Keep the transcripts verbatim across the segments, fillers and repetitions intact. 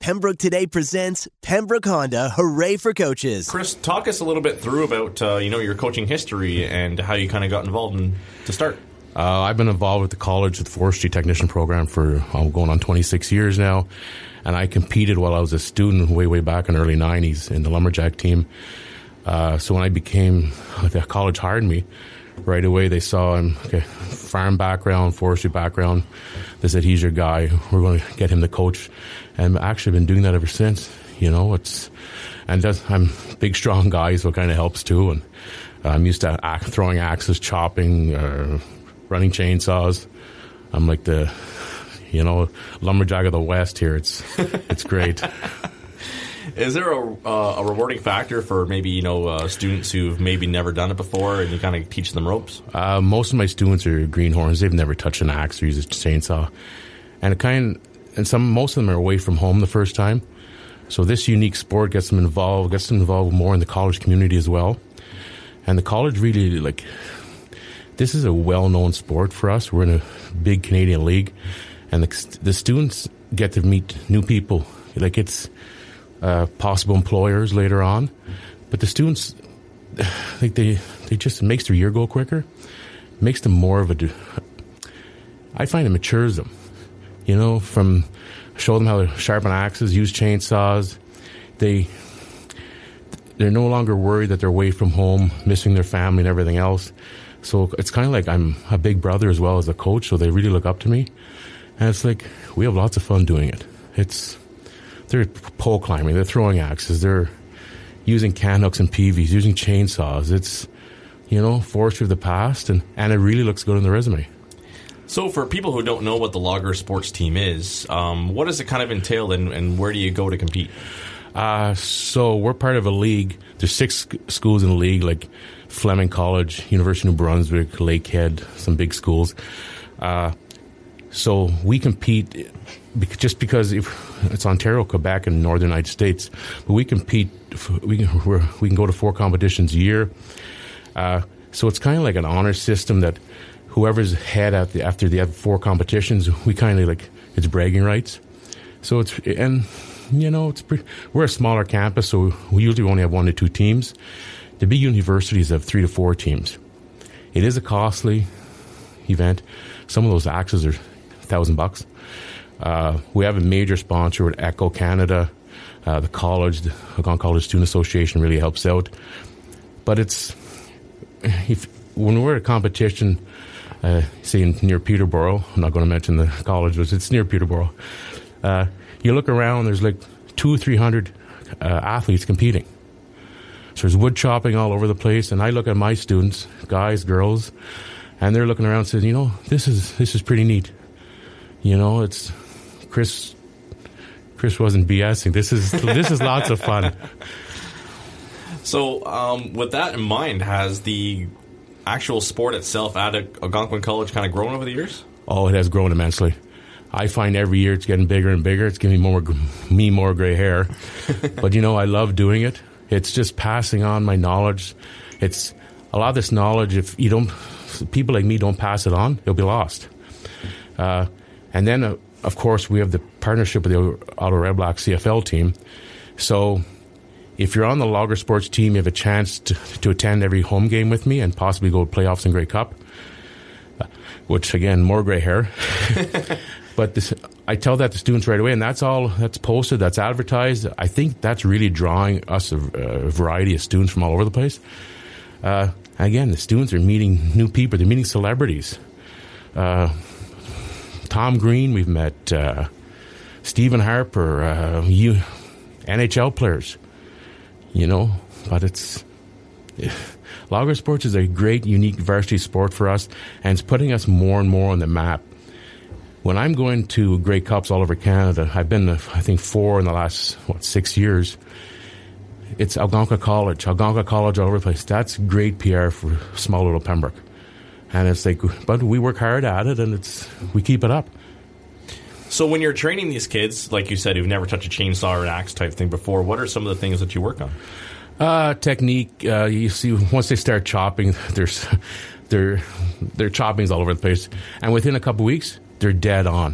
Pembroke Today presents Pembroke Honda Hooray for Coaches. Chris, talk us a little bit through about uh, you know your coaching history and how you kind of got involved in, to start. Uh, I've been involved with the college with the forestry technician program for I'm going on twenty-six years now, and I competed while I was a student way, way back in the early nineties in the lumberjack team. Uh, so when I became, the college hired me, right away they saw I'm okay, farm background, forestry background. They said, he's your guy. We're going to get him to coach. And I've actually been doing that ever since. You know, it's, and that's, I'm a big, strong guy, so it kind of helps too. And uh, I'm used to act, throwing axes, chopping, uh, running chainsaws. I'm like the, you know, lumberjack of the West here. It's, it's great. Is there a, uh, a rewarding factor for maybe, you know, uh, students who've maybe never done it before and you kind of teach them ropes? Uh, most of my students are greenhorns. They've never touched an axe or used a chainsaw. And it kind and some, most of them are away from home the first time. So this unique sport gets them involved, gets them involved more in the college community as well. And the college really, like, this is a well-known sport for us. We're in a big Canadian league. And the, the students get to meet new people. Like, it's... Uh, possible employers later on, but the students, like they, they just it makes their year go quicker, makes them more of a. I find it matures them, you know. From show them how to sharpen axes, use chainsaws. They, they're no longer worried that they're away from home, missing their family and everything else. So it's kind of like I'm a big brother as well as a coach. So they really look up to me, and it's like we have lots of fun doing it. It's. They're pole climbing, they're throwing axes, they're using can hooks and P Vs, using chainsaws. It's, you know, forestry of the past, and, and it really looks good on the resume. So for people who don't know what the Logger Sports Team is, um, what does it kind of entail, and, and where do you go to compete? Uh, so we're part of a league. There's six schools in the league, like Fleming College, University of New Brunswick, Lakehead, some big schools. Uh, so we compete just because if it's Ontario, Quebec, and Northern United States, but we compete. We can we're, we can go to four competitions a year. Uh, so it's kind of like an honor system that whoever's head at the, after the four competitions, we kind of like it's bragging rights. So it's and you know it's pretty, we're a smaller campus, so we usually only have one to two teams. The big universities have three to four teams. It is a costly event. Some of those axes are a thousand bucks. Uh, we have a major sponsor with Echo Canada. Uh, the college, the Algonquin College Student Association really helps out. But it's, if when we're at a competition, uh, say in, near Peterborough, I'm not going to mention the college, but it's near Peterborough. Uh, you look around, there's like two, three hundred uh, athletes competing. So there's wood chopping all over the place, and I look at my students, guys, girls, and they're looking around and saying, you know, this is this is pretty neat. You know, it's Chris. Chris wasn't BSing. This is this is lots of fun. So, um, with that in mind, has the actual sport itself at Algonquin College kind of grown over the years? Oh, it has grown immensely. I find every year it's getting bigger and bigger. It's giving me more me more gray hair, but you know, I love doing it. It's just passing on my knowledge. It's a lot of this knowledge. If you don't, people like me don't pass it on, it'll be lost. Uh, and then, uh, of course, we have the partnership with the Ottawa Redblacks C F L team. So if you're on the Logger Sports team, you have a chance to, to attend every home game with me and possibly go to playoffs and Grey Cup, uh, which, again, more gray hair. But this, I tell that to students right away, and that's all that's posted, that's advertised. I think that's really drawing us a, a variety of students from all over the place. Uh, again, the students are meeting new people. They're meeting celebrities. Uh, Tom Green, we've met uh, Stephen Harper, uh, you, N H L players, you know. But it's Logger Sports is a great, unique varsity sport for us, and it's putting us more and more on the map. When I'm going to Grey Cups all over Canada, I've been to, I think, four in the last, what, six years. It's Algonquin College, Algonquin College all over the place. That's great P R for small little Pembroke. And it's like, but we work hard at it, and it's we keep it up. So when you're training these kids, like you said, who've never touched a chainsaw or an axe type thing before, what are some of the things that you work on? Uh, technique. Uh, you see, once they start chopping, there's their their chopping's all over the place, and within a couple of weeks, they're dead on.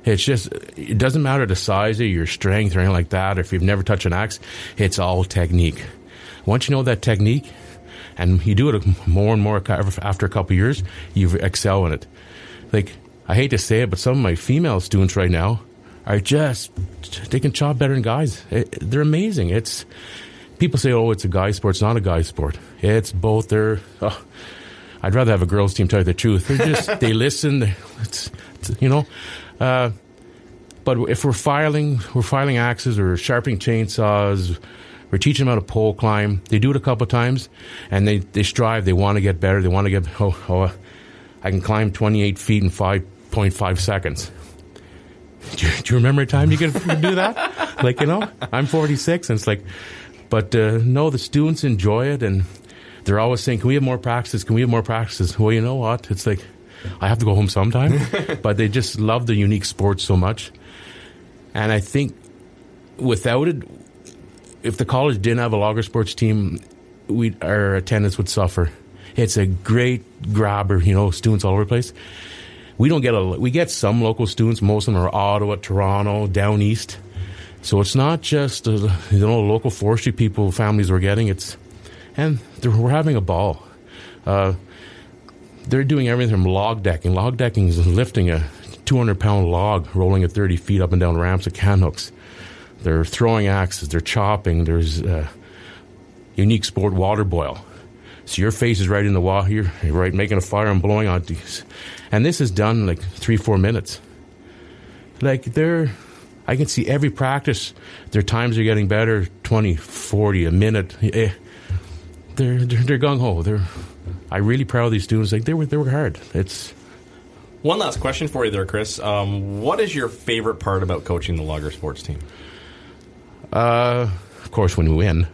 It's just, it doesn't matter the size of your strength or anything like that, or if you've never touched an axe, it's all technique. Once you know that technique, and you do it more and more after a couple of years, you excel in it. Like, I hate to say it, but some of my female students right now are just, they can chop better than guys. It, they're amazing. It's, people say, oh, it's a guy sport. It's not a guy sport. It's both. They're, oh, I'd rather have a girls team tell you the truth. They're just, they listen. They, it's, it's, you know, uh, but if we're filing, we're filing axes or sharpening chainsaws, we're teaching them how to pole climb. They do it a couple of times, and they, they strive. They want to get better. They want to get, oh, oh, I can climb twenty-eight feet in five point five seconds. Do you, do you remember a time you could do that? Like, you know, I'm forty-six, and it's like, but uh, no, the students enjoy it, and they're always saying, can we have more practices? Can we have more practices? Well, you know what? It's like, I have to go home sometime, but they just love the unique sport so much. And I think without it, if the college didn't have a logger sports team, we our attendance would suffer. It's a great grabber, you know, students all over the place. We don't get a, we get some local students. Most of them are Ottawa, Toronto, down east. So it's not just, uh, you know, local forestry people, families we're getting. It's, and we're having a ball. Uh, they're doing everything from log decking. Log decking is lifting a two hundred pound log, rolling it thirty feet up and down ramps at can hooks. They're throwing axes. They're chopping. There's uh, unique sport water boil. So your face is right in the water. You're right making a fire and blowing on these. And this is done like three, four minutes. Like they're, I can see every practice, their times are getting better, twenty, forty, a minute. Eh, they're, they're, they're gung-ho. They're, I'm really proud of these students. Like they were, they were hard. It's... One last question for you there, Chris. Um, what is your favorite part about coaching the logger sports team? Uh, of course, when we win.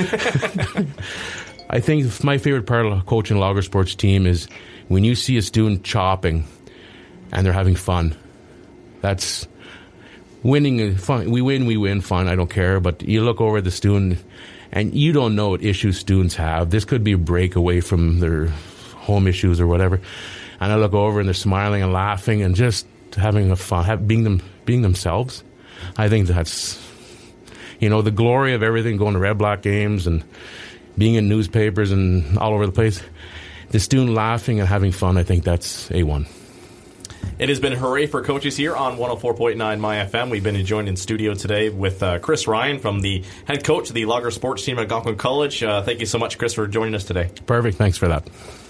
I think my favorite part of coaching a logger sports team is when you see a student chopping and they're having fun. That's winning. Fun. We win, we win, fun. I don't care. But you look over at the student and you don't know what issues students have. This could be a break away from their home issues or whatever. And I look over and they're smiling and laughing and just having a fun, have, being them, being themselves. I think that's, you know, the glory of everything, going to Red Black games and being in newspapers and all over the place. The student laughing and having fun, I think that's A one. It has been Hooray for Coaches here on one oh four point nine My F M. We've been joined in studio today with uh, Chris Ryan from the head coach of the Logger sports team at Algonquin College. Uh, thank you so much, Chris, for joining us today. Perfect. Thanks for that.